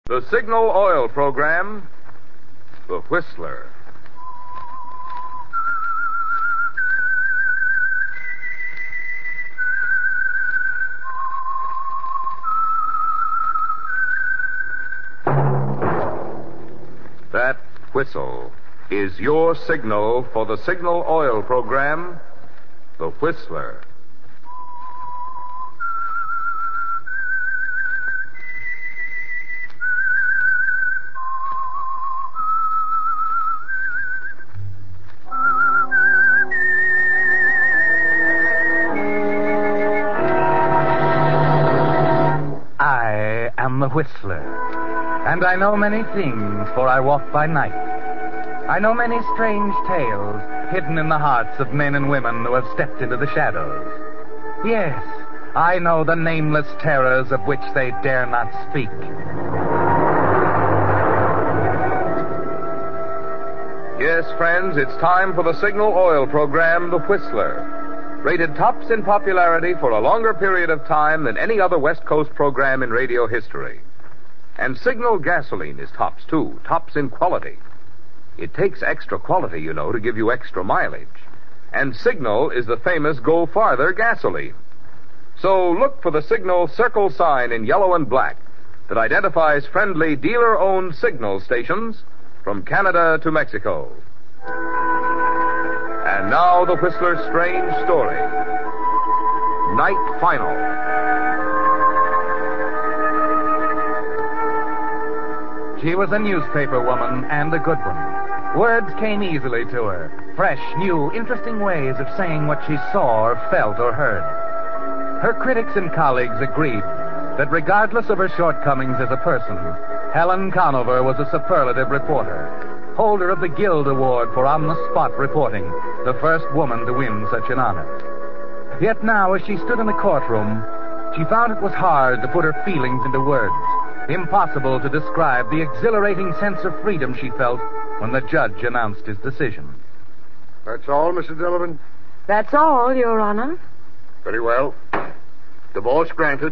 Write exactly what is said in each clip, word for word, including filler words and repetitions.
The Signal Oil Program, The Whistler. That whistle is your signal for the Signal Oil Program, The Whistler. I am the Whistler, and I know many things, for I walk by night. I know many strange tales hidden in the hearts of men and women who have stepped into the shadows. Yes, I know the nameless terrors of which they dare not speak. Yes, friends, it's time for the Signal Oil Program, The Whistler. Rated tops in popularity for a longer period of time than any other West Coast program in radio history. And Signal gasoline is tops, too. Tops in quality. It takes extra quality, you know, to give you extra mileage. And Signal is the famous Go Farther gasoline. So look for the Signal circle sign in yellow and black that identifies friendly dealer-owned Signal stations from Canada to Mexico. And now the Whistler's strange story. Night Final. She was a newspaper woman, and a good one. Words came easily to her. Fresh, new, interesting ways of saying what she saw or felt or heard. Her critics and colleagues agreed that regardless of her shortcomings as a person, Helen Conover was a superlative reporter, holder of the Guild Award for on-the-spot reporting, the first woman to win such an honor. Yet now, as she stood in the courtroom, she found it was hard to put her feelings into words, impossible to describe the exhilarating sense of freedom she felt when the judge announced his decision. That's all, Missus Delavan? That's all, Your Honor. Very well. Divorce granted.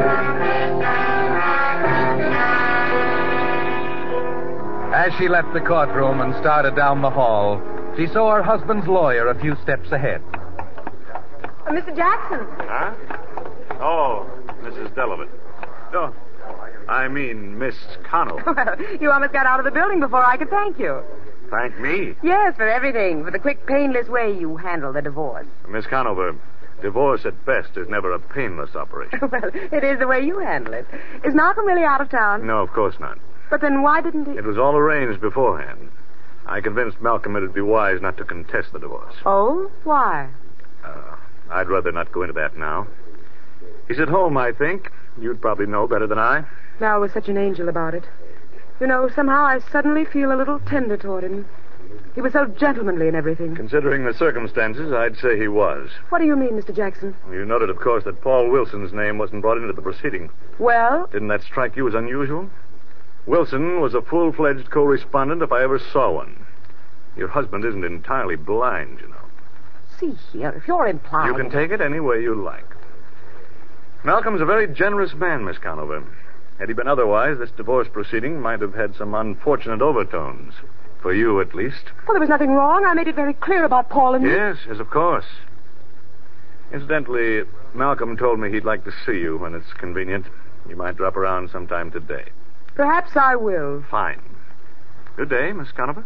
As she left the courtroom and started down the hall, she saw her husband's lawyer a few steps ahead. Uh, Mister Jackson. Huh? Oh, Missus Delavan. No, I mean Miss Conover. Well, you almost got out of the building before I could thank you. Thank me. Yes, for everything. For the quick, painless way you handle the divorce. Miss Conover, divorce at best is never a painless operation. Well, it is the way you handle it. Is Malcolm really out of town? No, of course not. But then why didn't he... It was all arranged beforehand. I convinced Malcolm it'd be wise not to contest the divorce. Oh? Why? Uh, I'd rather not go into that now. He's at home, I think. You'd probably know better than I. Mal was such an angel about it. You know, somehow I suddenly feel a little tender toward him. He was so gentlemanly and everything. Considering the circumstances, I'd say he was. What do you mean, Mister Jackson? You noted, of course, that Paul Wilson's name wasn't brought into the proceeding. Well? Didn't that strike you as unusual? Wilson was a full-fledged co-respondent if I ever saw one. Your husband isn't entirely blind, you know. See here, if you're implying... You can take it any way you like. Malcolm's a very generous man, Miss Conover. Had he been otherwise, this divorce proceeding might have had some unfortunate overtones. For you, at least. Well, there was nothing wrong. I made it very clear about Paul and... Yes, yes, of course. Incidentally, Malcolm told me he'd like to see you when it's convenient. You might drop around sometime today. Perhaps I will. Fine. Good day, Miss Conover.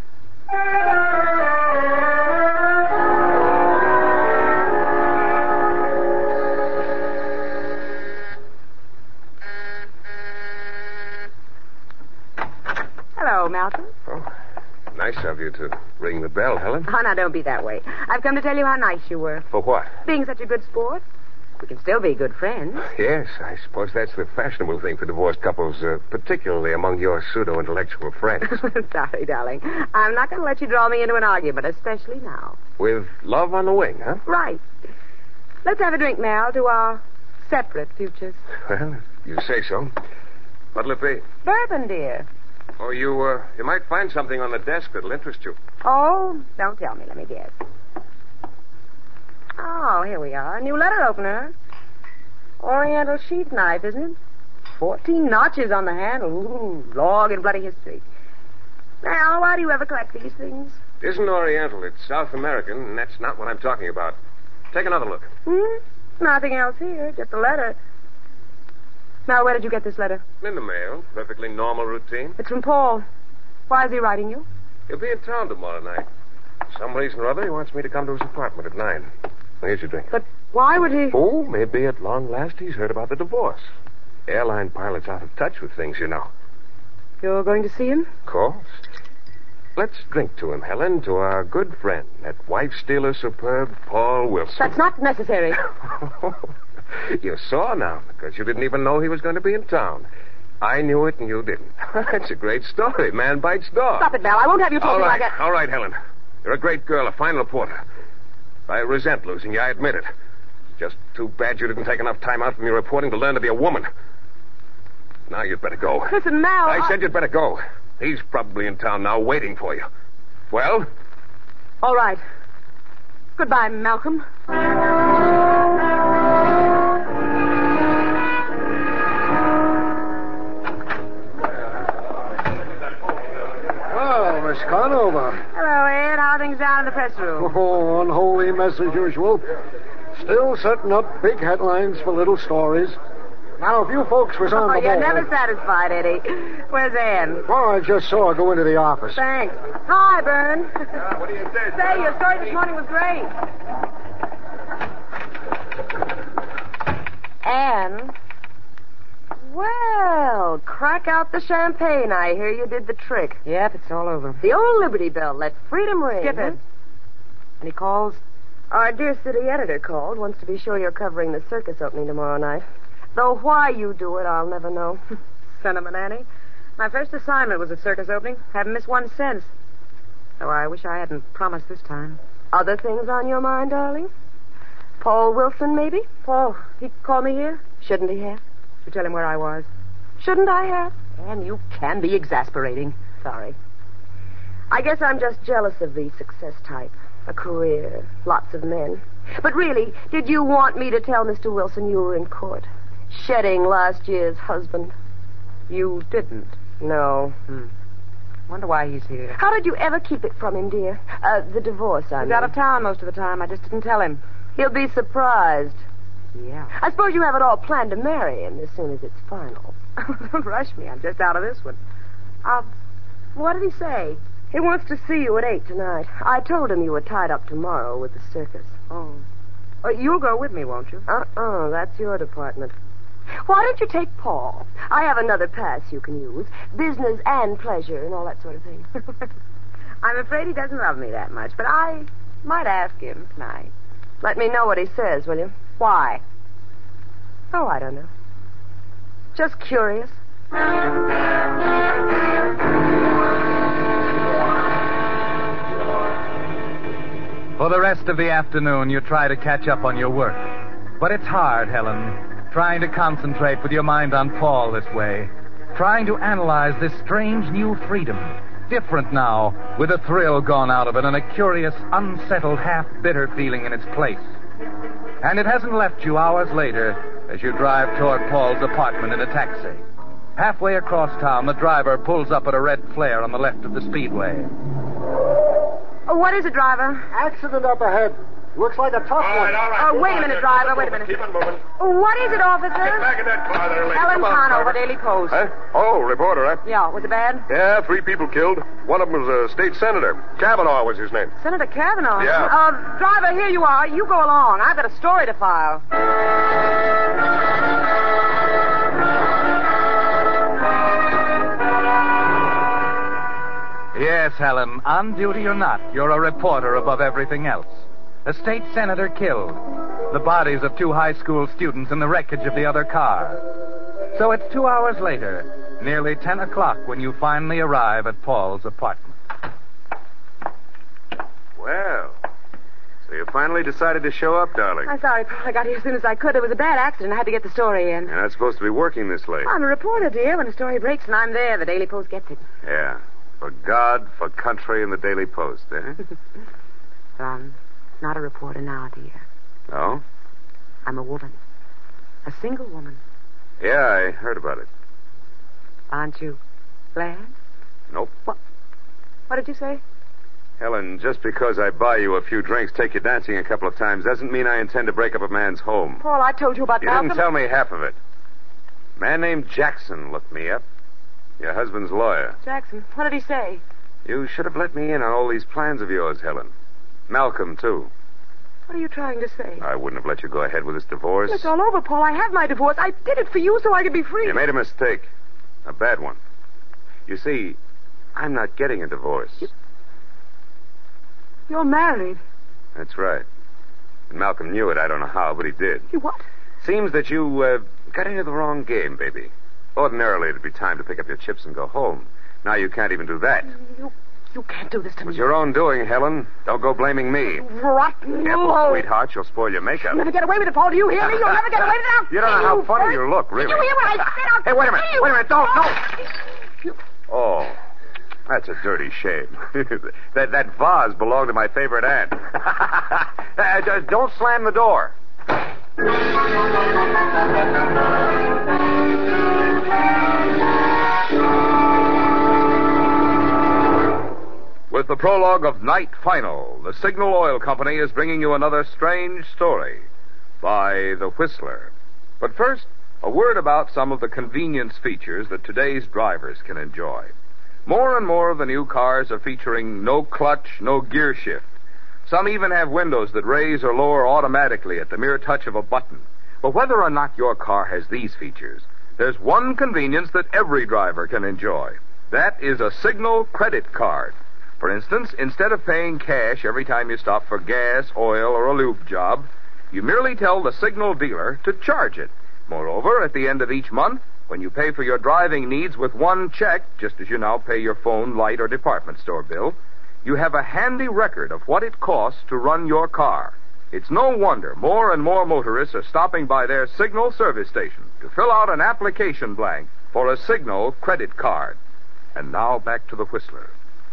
Hello, Malcolm. Oh, nice of you to ring the bell, Helen. Oh, now, don't be that way. I've come to tell you how nice you were. For what? Being such a good sport. We can still be good friends. Yes, I suppose that's the fashionable thing for divorced couples, uh, particularly among your pseudo-intellectual friends. Sorry, darling. I'm not going to let you draw me into an argument, especially now. With love on the wing, huh? Right. Let's have a drink, Mal, to our separate futures. Well, if you say so. What'll it be? Bourbon, dear. Oh, you, uh, you might find something on the desk that'll interest you. Oh, don't tell me. Let me guess. Oh, here we are. A new letter opener. Oriental sheath knife, isn't it? Fourteen notches on the handle. Ooh, long and bloody history. Now, why do you ever collect these things? It isn't Oriental. It's South American, and that's not what I'm talking about. Take another look. Hmm? Nothing else here, just a letter. Now, where did you get this letter? In the mail. Perfectly normal routine. It's from Paul. Why is he writing you? He'll be in town tomorrow night. For some reason or other, he wants me to come to his apartment at nine. Well, here's your drink. But why would he... Oh, maybe at long last he's heard about the divorce. Airline pilot's out of touch with things, you know. You're going to see him? Of course. Let's drink to him, Helen, to our good friend, that wife-stealer superb Paul Wilson. That's not necessary. You're sore now because you didn't even know he was going to be in town. I knew it and you didn't. It's a great story. Man bites dog. Stop it, Mel. I won't have you talking all right, like that. All right, Helen. You're a great girl, a fine reporter. I resent losing you, I admit it. Just too bad you didn't take enough time out from your reporting to learn to be a woman. Now you'd better go. Listen, Mel. I, I said you'd better go. He's probably in town now waiting for you. Well? All right. Goodbye, Malcolm. Well, Miss Conover. Hello, Ed. How are things down in the press room? Oh, unholy mess as usual. Still setting up big headlines for little stories. Now, if you folks was on Oh, the you're ball... never satisfied, Eddie. Where's Ann? Oh, I just saw her go into the office. Thanks. Hi, Bern. Uh, what do you say? Say, your story this morning was great. Ann? Well, crack out the champagne. I hear you did the trick. Yep, it's all over. The old Liberty Bell. Let freedom ring. Skip it. Any calls? Our dear city editor called. Wants to be sure you're covering the circus opening tomorrow night. Though why you do it, I'll never know. Sentiment, Annie. My first assignment was a circus opening. Haven't missed one since. Though I wish I hadn't promised this time. Other things on your mind, darling? Paul Wilson, maybe? Paul, he called me here? Shouldn't he have? You tell him where I was. Shouldn't I have? And you can be exasperating. Sorry. I guess I'm just jealous of the success type. A career, lots of men. But really, did you want me to tell Mister Wilson you were in court? Shedding last year's husband? You didn't? No. Hmm. Wonder why he's here. How did you ever keep it from him, dear? Uh, the divorce, I mean. He's out of town most of the time. I just didn't tell him. He'll be surprised. Yeah. I suppose you have it all planned to marry him as soon as it's final. Don't rush me. I'm just out of this one. Uh, what did he say? He wants to see you at eight tonight. I told him you were tied up tomorrow with the circus. Oh. Oh, you'll go with me, won't you? Uh-uh. That's your department. Why don't you take Paul? I have another pass you can use. Business and pleasure and all that sort of thing. I'm afraid he doesn't love me that much, but I might ask him tonight. Let me know what he says, will you? Why? Oh, I don't know. Just curious. For the rest of the afternoon, you try to catch up on your work. But it's hard, Helen, trying to concentrate with your mind on Paul this way. Trying to analyze this strange new freedom. Different now, with a thrill gone out of it and a curious, unsettled, half-bitter feeling in its place. And it hasn't left you hours later as you drive toward Paul's apartment in a taxi. Halfway across town, the driver pulls up at a red flare on the left of the speedway. Oh, what is it, driver? Accident up ahead. Looks like a tough All right, one. all right. Oh, wait a minute, driver. Wait a minute. Keep on moving. Oh, what is it, officer? Get back in that car there, lady. Helen Come on, Conover, driver. Daily Post. Huh? Oh, reporter, huh? Yeah, was it bad? Yeah, three people killed. One of them was a state senator. Kavanaugh was his name. Senator Kavanaugh? Yeah. Uh, driver, here you are. You go along. I've got a story to file. Yes, Helen, on duty or not, you're a reporter above everything else. A state senator killed. The bodies of two high school students in the wreckage of the other car. So it's two hours later, nearly ten o'clock, when you finally arrive at Paul's apartment. Well, so you finally decided to show up, darling. I'm sorry, Paul. I got here as soon as I could. There was a bad accident. I had to get the story in. You're not supposed to be working this late. I'm a reporter, dear. When a story breaks and I'm there, the Daily Post gets it. Yeah. For God, for country, and the Daily Post, eh? But I'm not a reporter now, dear. Oh? I'm a woman. A single woman. Yeah, I heard about it. Aren't you glad? Nope. What? What did you say? Helen, just because I buy you a few drinks, take you dancing a couple of times, doesn't mean I intend to break up a man's home. Paul, I told you about You Malcolm. didn't tell me half of it. A man named Jackson looked me up. Your husband's lawyer. Jackson, what did he say? You should have let me in on all these plans of yours, Helen. Malcolm, too. What are you trying to say? I wouldn't have let you go ahead with this divorce. It's all over, Paul. I have my divorce. I did it for you so I could be free. You made a mistake. A bad one. You see, I'm not getting a divorce. You... You're married. That's right. And Malcolm knew it. I don't know how, but he did. You what? Seems that you uh, got into the wrong game, baby. Ordinarily, it'd be time to pick up your chips and go home. Now you can't even do that. You you can't do this to It me. was your own doing, Helen. Don't go blaming me. Rotten. Careful, low. sweetheart. You'll spoil your makeup. You'll never get away with it, Paul. Do you hear me? You'll never get away with it. I'll You don't know kill how funny first. you look, really. Did you hear what I said? I'll Hey, wait a minute. kill you. Wait a minute. Don't, don't. Oh, that's a dirty shame. that that vase belonged to my favorite aunt. uh, just don't slam the door. With the prologue of Night Final, the Signal Oil Company is bringing you another strange story by The Whistler. But first, a word about some of the convenience features that today's drivers can enjoy. More and more of the new cars are featuring no clutch, no gear shift. Some even have windows that raise or lower automatically at the mere touch of a button. But whether or not your car has these features, there's one convenience that every driver can enjoy. That is a Signal credit card. For instance, instead of paying cash every time you stop for gas, oil, or a lube job, you merely tell the Signal dealer to charge it. Moreover, at the end of each month, when you pay for your driving needs with one check, just as you now pay your phone, light, or department store bill, you have a handy record of what it costs to run your car. It's no wonder more and more motorists are stopping by their Signal service station to fill out an application blank for a Signal credit card. And now back to the Whistler.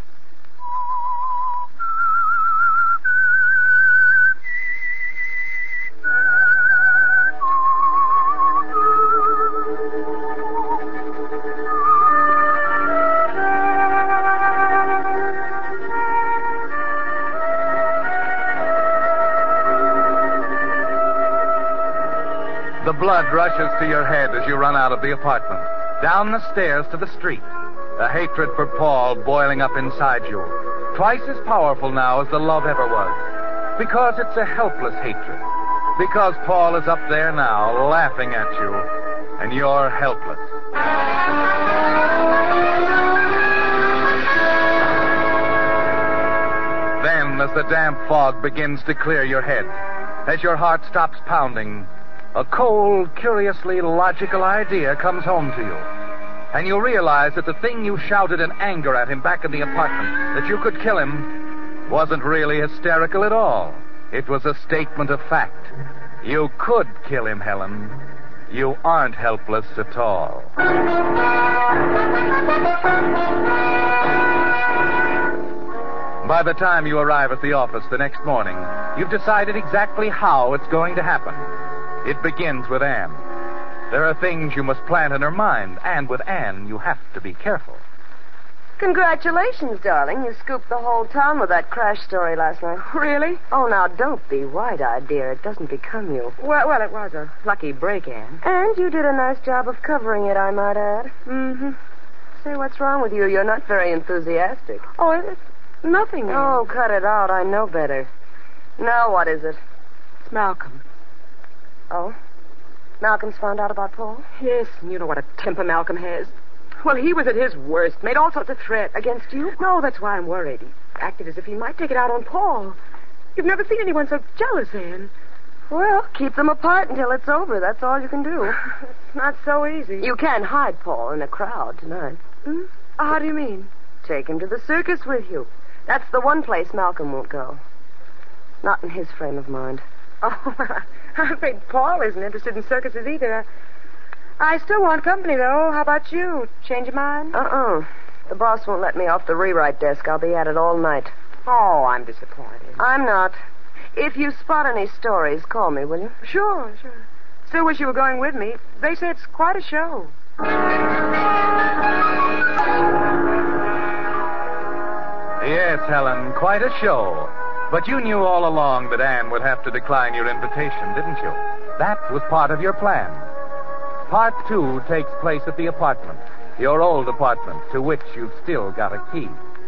The blood rushes to your head as you run out of the apartment, down the stairs to the street. A hatred for Paul boiling up inside you, twice as powerful now as the love ever was. Because it's a helpless hatred. Because Paul is up there now, laughing at you, and you're helpless. Then, as the damp fog begins to clear your head, as your heart stops pounding, a cold, curiously logical idea comes home to you. And you realize that the thing you shouted in anger at him back in the apartment, that you could kill him, wasn't really hysterical at all. It was a statement of fact. You could kill him, Helen. You aren't helpless at all. By the time you arrive at the office the next morning, you've decided exactly how it's going to happen. It begins with Anne. There are things you must plan in her mind, and with Anne, you have to be careful. Congratulations, darling. You scooped the whole town with that crash story last night. Really? Oh, now, don't be wide-eyed, dear. It doesn't become you. Well, well, it was a lucky break, Anne. And you did a nice job of covering it, I might add. Mm-hmm. Say, what's wrong with you? You're not very enthusiastic. Oh, it's nothing, Anne. Oh, cut it out. I know better. Now, what is it? It's Malcolm. Oh? Malcolm's found out about Paul? Yes, and you know what a temper Malcolm has. Well, he was at his worst, made all sorts of threats. Against you? No, that's why I'm worried. He acted as if he might take it out on Paul. You've never seen anyone so jealous, Anne. Well, keep them apart until it's over. That's all you can do. It's not so easy. You can't hide Paul in a crowd tonight. Hmm? How do you mean? Take him to the circus with you. That's the one place Malcolm won't go. Not in his frame of mind. Oh, I'm afraid Paul isn't interested in circuses either. I still want company, though. How about you? Change your mind? Uh-uh. The boss won't let me off the rewrite desk. I'll be at it all night. Oh, I'm disappointed. I'm not. If you spot any stories, call me, will you? Sure, sure. Still wish you were going with me. They say it's quite a show. Yes, Helen, quite a show. But you knew all along that Anne would have to decline your invitation, didn't you? That was part of your plan. Part two takes place at the apartment, your old apartment, to which you've still got a key.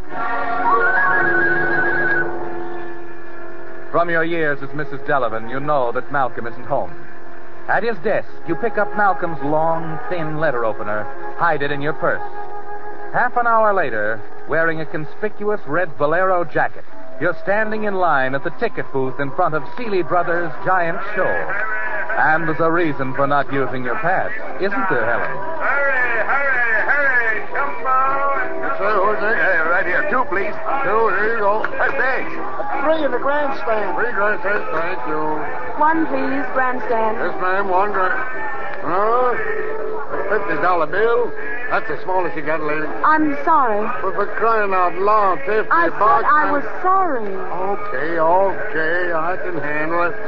From your years as Missus Delavan, you know that Malcolm isn't home. At his desk, you pick up Malcolm's long, thin letter opener, hide it in your purse. Half an hour later, wearing a conspicuous red bolero jacket, you're standing in line at the ticket booth in front of Seeley Brothers' giant show. And there's a reason for not using your pass, isn't there, Helen? Hurry, hurry, hurry, Jumbo. Sir, who's it? Uh, right here. Two, please. Two, here you go. Uh, thanks. Three in the grandstand. Three grandstand, thank you. One, please, grandstand. Yes, ma'am, one grand. Huh? A fifty dollar bill? That's the smallest you got, lady. I'm sorry. But for crying out loud, fifty I bucks. said I was sorry. Okay, okay, I can handle it.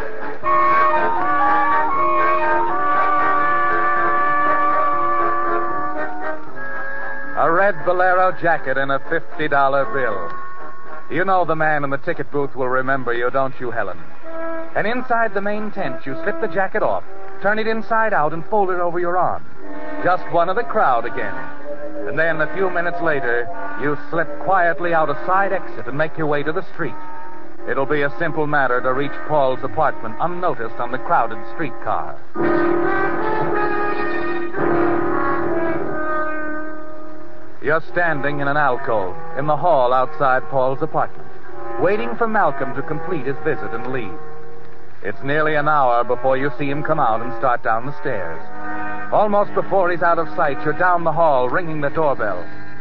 A red bolero jacket and a fifty dollar bill. You know the man in the ticket booth will remember you, don't you, Helen? And inside the main tent, you slip the jacket off, turn it inside out, and fold it over your arm. Just one of the crowd again. And then, a few minutes later, you slip quietly out a side exit and make your way to the street. It'll be a simple matter to reach Paul's apartment unnoticed on the crowded streetcar. You're standing in an alcove in the hall outside Paul's apartment, waiting for Malcolm to complete his visit and leave. It's nearly an hour before you see him come out and start down the stairs. Almost before he's out of sight, you're down the hall, ringing the doorbell.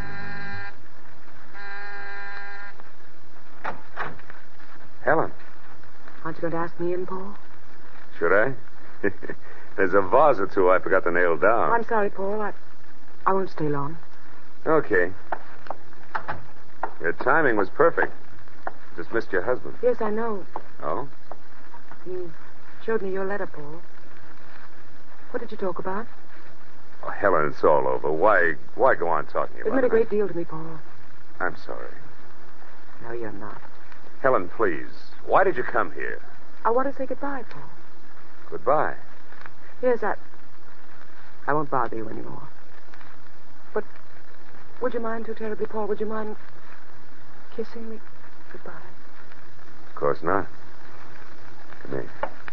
Helen. Aren't you going to ask me in, Paul? Should I? There's a vase or two I forgot to nail down. I'm sorry, Paul. I, I won't stay long. Okay. Your timing was perfect. Just missed your husband. Yes, I know. Oh? He showed me your letter, Paul. What did you talk about? Oh, Helen, it's all over. Why why go on talking about It it? meant a great deal to me, Paul. I'm sorry. No, you're not. Helen, please. Why did you come here? I want to say goodbye, Paul. Goodbye. Yes, I... I won't bother you anymore. But would you mind too terribly, Paul? Would you mind kissing me goodbye? Of course not. Come here.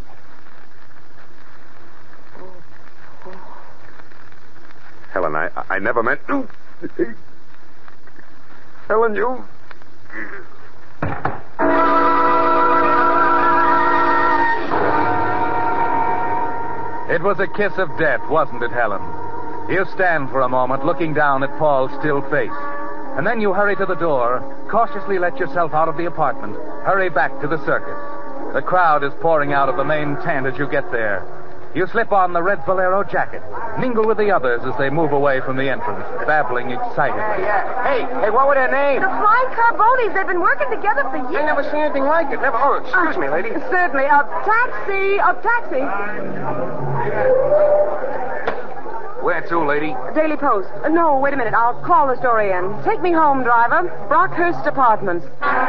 Oh, oh. Helen, I, I never meant... Helen, you... It was a kiss of death, wasn't it, Helen? You stand for a moment, looking down at Paul's still face. And then you hurry to the door, cautiously let yourself out of the apartment, hurry back to the circus. The crowd is pouring out of the main tent as you get there. You slip on the red bolero jacket, mingle with the others as they move away from the entrance, babbling excitedly. Yeah. Hey, hey, what were their names? The Flying Carbonis. They've been working together for years. I never seen anything like it. Never. Oh, excuse me, lady. Certainly. A taxi. A taxi. Where to, lady? Daily Post. Uh, no, wait a minute. I'll call the story in. Take me home, driver. Brockhurst Apartments.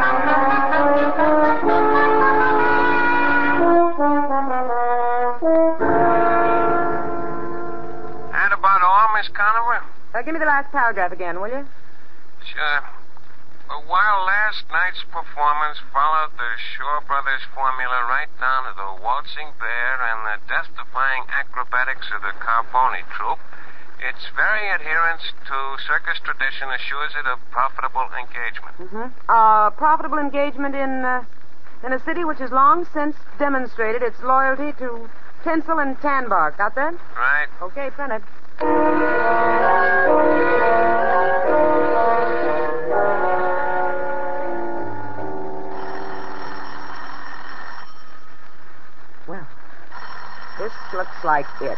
That about all, Miss Conover? Uh, give me the last paragraph again, will you? Sure. But while last night's performance followed the Shaw Brothers formula right down to the waltzing bear and the death-defying acrobatics of the Carboni troupe, its very adherence to circus tradition assures it a profitable engagement. Mm-hmm. Uh, profitable engagement in, uh, in a city which has long since demonstrated its loyalty to tinsel and tan bark. Got that? Right. Okay, print it. Well, this looks like it.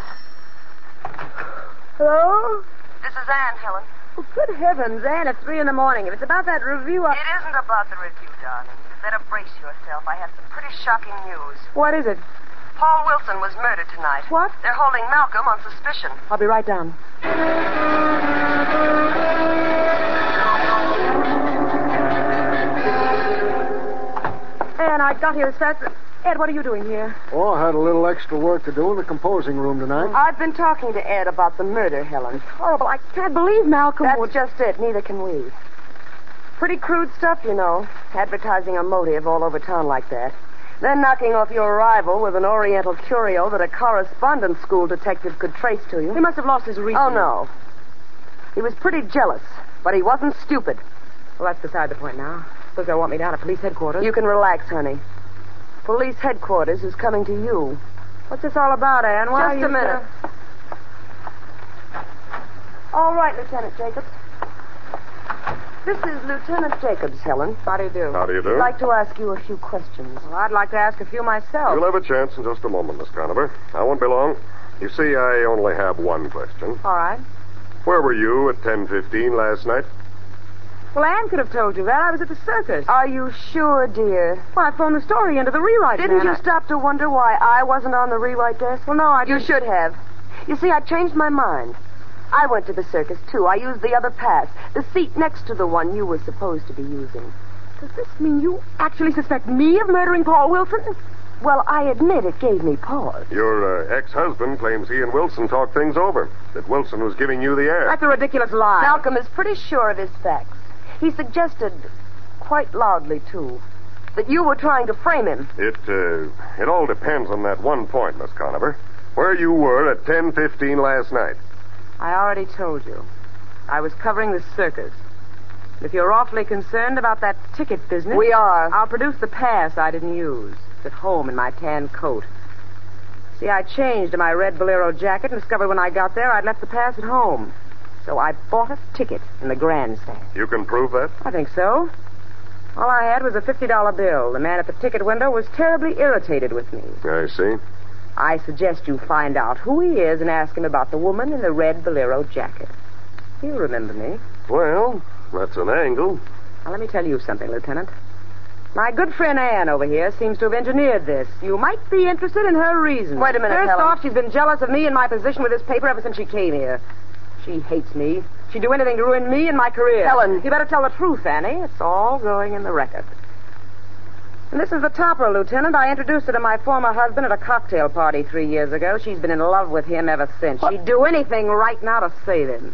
Hello? This is Anne, Helen. Oh, good heavens, Anne, it's three in the morning. If it's about that review, I... It isn't about the review, darling. You'd better brace yourself. I have some pretty shocking news. What is it? Paul Wilson was murdered tonight. What? They're holding Malcolm on suspicion. I'll be right down. And I got here as fast as... Ed, what are you doing here? Oh, I had a little extra work to do in the composing room tonight. I've been talking to Ed about the murder, Helen. It's horrible. I can't believe Malcolm That's would... just it. Neither can we. Pretty crude stuff, you know. Advertising a motive all over town like that. Then knocking off your rival with an Oriental curio that a correspondence school detective could trace to you. He must have lost his reason. Oh, no. He was pretty jealous, but he wasn't stupid. Well, that's beside the point now. Suppose they'll want me down at police headquarters. You can relax, honey. Police headquarters is coming to you. What's this all about, Anne? Why Just are a you... minute. All right, Lieutenant Jacobs. This is Lieutenant Jacobs, Helen. How do you do? How do you do? I'd like to ask you a few questions. Well, I'd like to ask a few myself. You'll have a chance in just a moment, Miss Conover. I won't be long. You see, I only have one question. All right. Where were you at ten fifteen last night? Well, Anne could have told you that. I was at the circus. Are you sure, dear? Well, I phoned the story into the rewrite Didn't man. you stop to wonder why I wasn't on the rewrite desk? Well, no, I You didn't. should have. You see, I changed my mind. I went to the circus, too. I used the other pass, the seat next to the one you were supposed to be using. Does this mean you actually suspect me of murdering Paul Wilson? Well, I admit it gave me pause. Your uh, ex-husband claims he and Wilson talked things over, that Wilson was giving you the air. That's a ridiculous lie. Malcolm is pretty sure of his facts. He suggested, quite loudly, too, that you were trying to frame him. It, uh, it all depends on that one point, Miss Conover. Where you were at ten fifteen last night. I already told you. I was covering the circus. If you're awfully concerned about that ticket business... We are. I'll produce the pass I didn't use. It's at home in my tan coat. See, I changed to my red bolero jacket and discovered when I got there I'd left the pass at home. So I bought a ticket in the grandstand. You can prove that? I think so. All I had was a fifty dollar bill. The man at the ticket window was terribly irritated with me. I see. I suggest you find out who he is and ask him about the woman in the red bolero jacket. He'll remember me. Well, that's an angle. Now, let me tell you something, Lieutenant. My good friend Anne over here seems to have engineered this. You might be interested in her reasons. Wait a minute, First Helen. off, she's been jealous of me and my position with this paper ever since she came here. She hates me. She'd do anything to ruin me and my career. Helen. You better tell the truth, Annie. It's all going in the record. And this is the topper, Lieutenant. I introduced her to my former husband at a cocktail party three years ago. She's been in love with him ever since. What? She'd do anything right now to save him.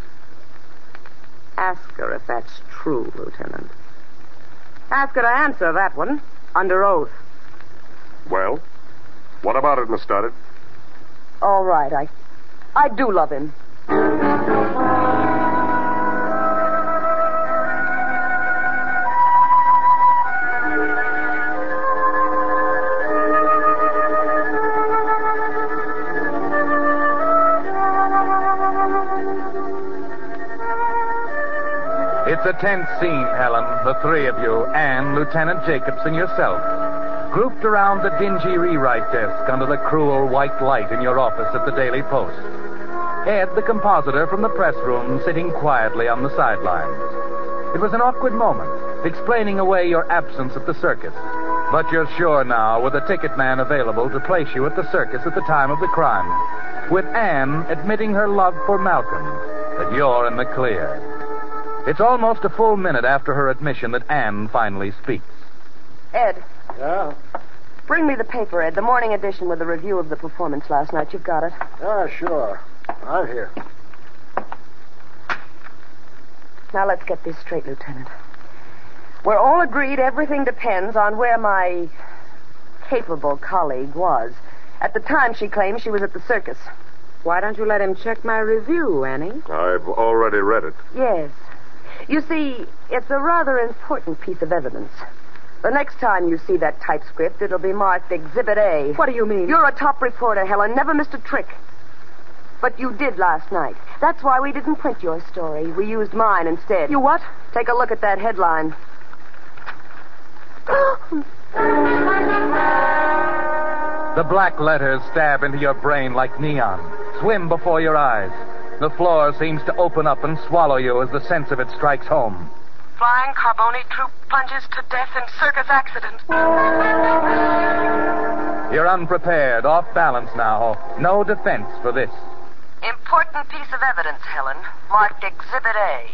Ask her if that's true, Lieutenant. Ask her to answer that one, under oath. Well, what about it, Miss Stoddard? All right, I... I do love him. It's a tense scene, Helen, the three of you, Anne, Lieutenant Jacobs, and yourself, grouped around the dingy rewrite desk under the cruel white light in your office at the Daily Post. Ed, the compositor from the press room, sitting quietly on the sidelines. It was an awkward moment, explaining away your absence at the circus. But you're sure now, with a ticket man available to place you at the circus at the time of the crime, with Anne admitting her love for Malcolm, that you're in the clear. It's almost a full minute after her admission that Anne finally speaks. Ed, Yeah? bring me the paper, Ed, the morning edition with the review of the performance last night. You've got it. Yeah, sure. Right here. Now, let's get this straight, Lieutenant. We're all agreed everything depends on where my capable colleague was. At the time, she claims she was at the circus. Why don't you let him check my review, Annie? I've already read it. Yes. You see, it's a rather important piece of evidence. The next time you see that typescript, it'll be marked Exhibit A. What do you mean? You're a top reporter, Helen. Never missed a trick. But you did last night. That's why we didn't print your story. We used mine instead. You what? Take a look at that headline. The black letters stab into your brain like neon, swim before your eyes. The floor seems to open up and swallow you as the sense of it strikes home. Flying Carboni troop plunges to death in circus accident. You're unprepared, off balance now. No defense for this. Important piece of evidence, Helen. Marked Exhibit A.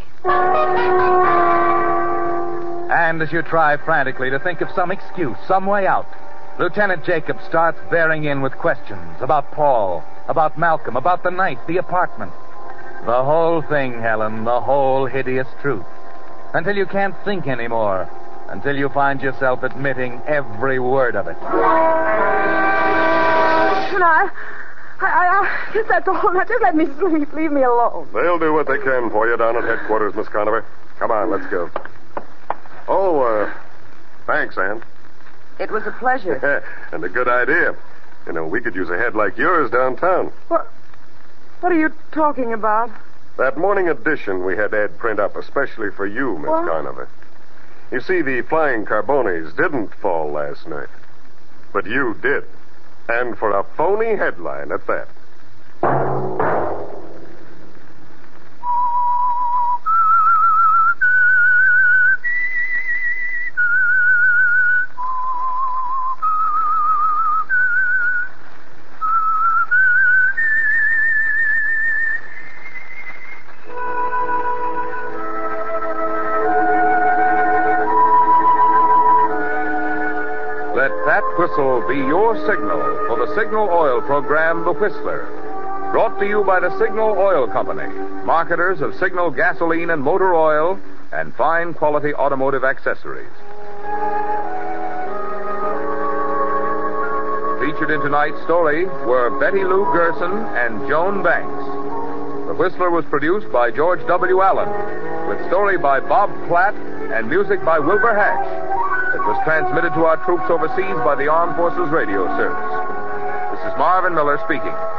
And as you try frantically to think of some excuse, some way out, Lieutenant Jacobs starts bearing in with questions about Paul, about Malcolm, about the night, the apartment. The whole thing, Helen, the whole hideous truth. Until you can't think anymore. Until you find yourself admitting every word of it. And I, I, I guess that's all. Now, just let me sleep. Leave me alone. They'll do what they can for you down at headquarters, Miss Conover. Come on, let's go. Oh, uh, thanks, Ann. It was a pleasure. And a good idea. You know, we could use a head like yours downtown. What? What are you talking about? That morning edition we had Ed print up especially for you, Miss What? Conover. You see, the Flying Carbones didn't fall last night. But you did. And for a phony headline at that. Let that whistle be your signal for the Signal Oil program, The Whistler. Brought to you by the Signal Oil Company, marketers of Signal gasoline and motor oil and fine quality automotive accessories. Featured in tonight's story were Betty Lou Gerson and Joan Banks. The Whistler was produced by George W. Allen, with story by Bob Platt and music by Wilbur Hatch. It was transmitted to our troops overseas by the Armed Forces Radio Service. This is Marvin Miller speaking.